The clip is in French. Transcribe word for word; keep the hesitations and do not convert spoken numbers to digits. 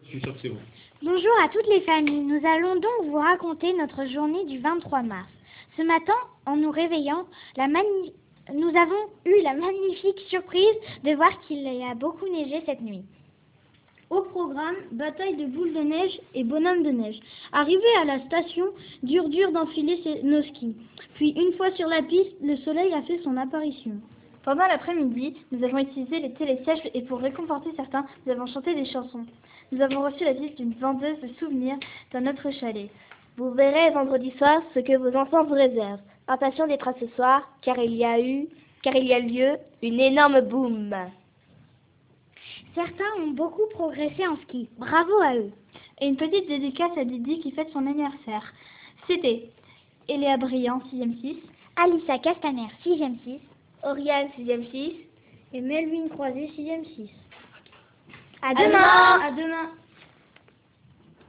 Je suis sûr que c'est bon. Bonjour à toutes les familles. Nous allons donc vous raconter notre journée du vingt-trois mars. Ce matin, en nous réveillant, la mani- nous avons eu la magnifique surprise de voir qu'il y a beaucoup neigé cette nuit. Au programme, bataille de boules de neige et bonhomme de neige. Arrivé à la station, dur dur d'enfiler ses- nos skis. Puis une fois sur la piste, le soleil a fait son apparition. Pendant l'après-midi, nous avons utilisé les télésièges et pour réconforter certains, nous avons chanté des chansons. Nous avons reçu la visite d'une vendeuse de souvenirs dans notre chalet. Vous verrez vendredi soir ce que vos enfants vous réservent. Impatient d'être à ce soir, car il y a eu, car il y a lieu, une énorme boum. Certains ont beaucoup progressé en ski. Bravo à eux. Et une petite dédicace à Didi qui fête son anniversaire. C'était Eléa Briand, sixième six, Alissa Castaner, sixième six. Oriane, sixième six. Et Melvin Croisé, sixième six. À demain. À demain.